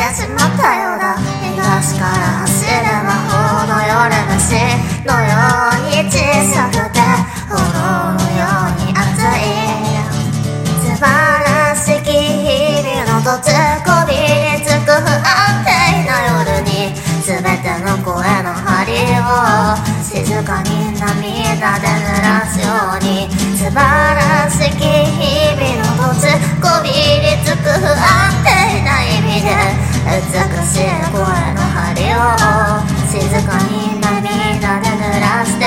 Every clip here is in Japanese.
しまったようだ。東から走る魔法の夜虫のように小さくて炎のように熱い。素晴らしき日々の途中こびりつく不安定な夜に全ての声の針を静かに涙で濡らすように。素晴らしき日々の途中こびりつく不安定な意味で美しい声の針を静かに涙で濡らして。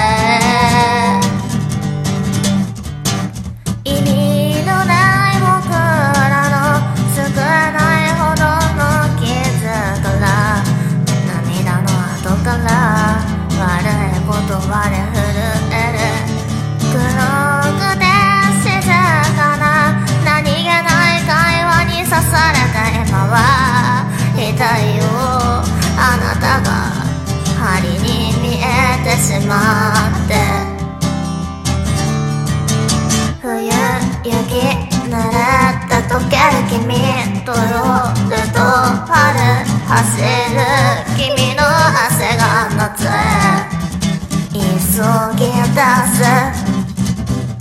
意味のない僕らの少ないほどの傷から涙の後から悪いこと割れ震える。黒くて静かな何気ない会話に刺された今は痛いよ。あなたが針に見えてしまって。冬雪濡れて溶ける君と夜と春走る君の汗が夏へ急ぎ出す。